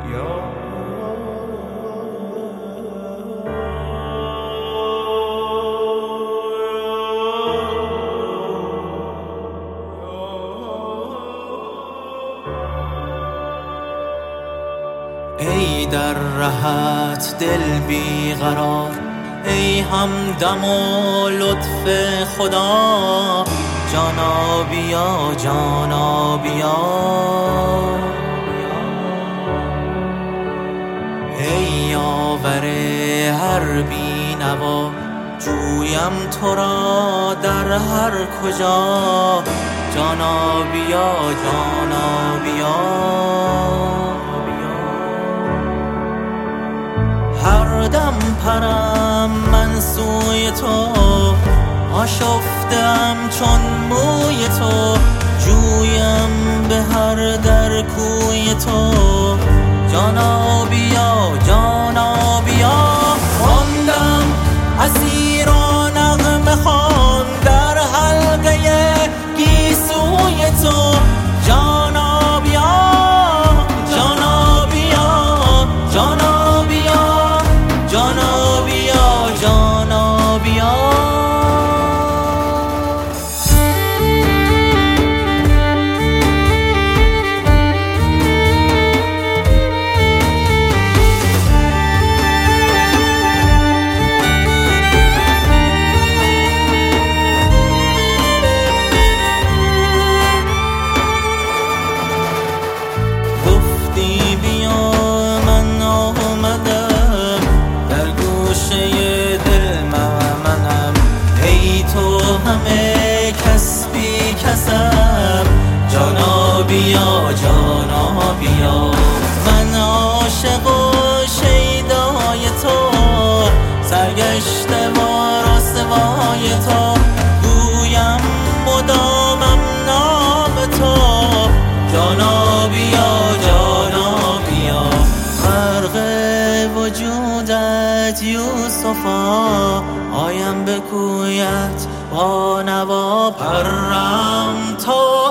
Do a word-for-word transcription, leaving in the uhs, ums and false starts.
ای در رهت دل بیقرار، ای همدم و لطف خدا، جانا بیا جانا بیا. ای یاور هر بینوا، جویم تو را در هر کجا، جانا بیا جانا بیا. هر دم پرم من سوی تو، آشفتم چون موی تو، جویم به هر در کوی تو، جانا بیا جانا بیا. ماندم اسیر و نغمه خوان در حلقه گیسوی تو، جانا بیا جانا بیا جانا بیا جانا بیا جانا بیا. همه کس بی کسم، جانا بیا جانا بیا. من عاشق و شیدای تو، سرگشته و رسوای تو، گویم مدامم نام تو، جانا بیا جانا بیا. غرق وجودت یوسفا، آیم به کویت با نوا، پرم تا